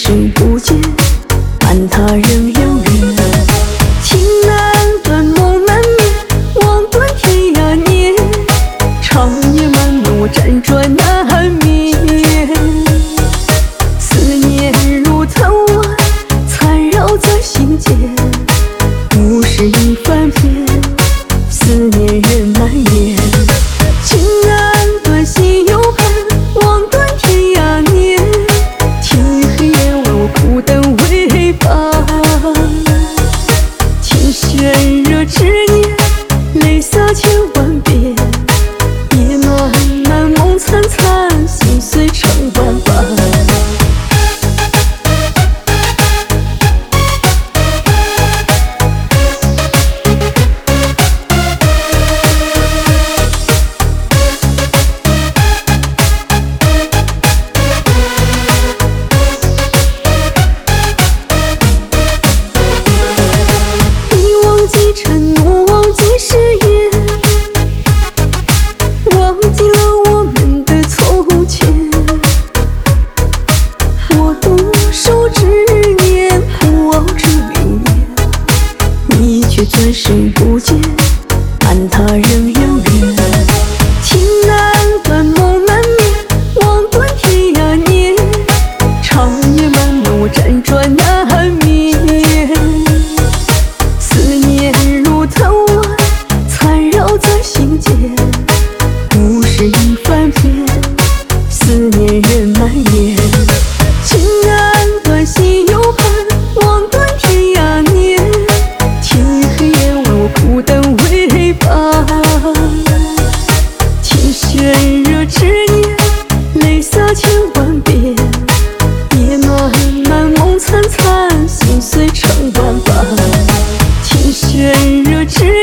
视不见，伴他人有缘。情难断，梦难眠，望断天涯年。长夜漫漫，我辗转难眠。思念如藤蔓，缠绕在心间。物是一番变，思念人难言。情难断，心有盼，望断天涯年。天黑夜晚，我苦等为伴。情悬惹执念，泪洒千万遍。夜漫漫，梦惨惨，心碎成万瓣。承诺忘记誓言，忘记了我们的从前。我独守执念，不熬这流年。你却转身不见，伴他人有缘。情难断，梦难眠，望断天涯年。长夜漫漫，我辗转难眠。藤蔓缠绕在心间，物是一番变，思念人难言。情难断，心有盼，望断天涯年。天黑夜晚，我苦等为伴。情悬惹执念，泪洒千万遍。夜漫漫，梦惨惨，心碎成万瓣。情悬惹执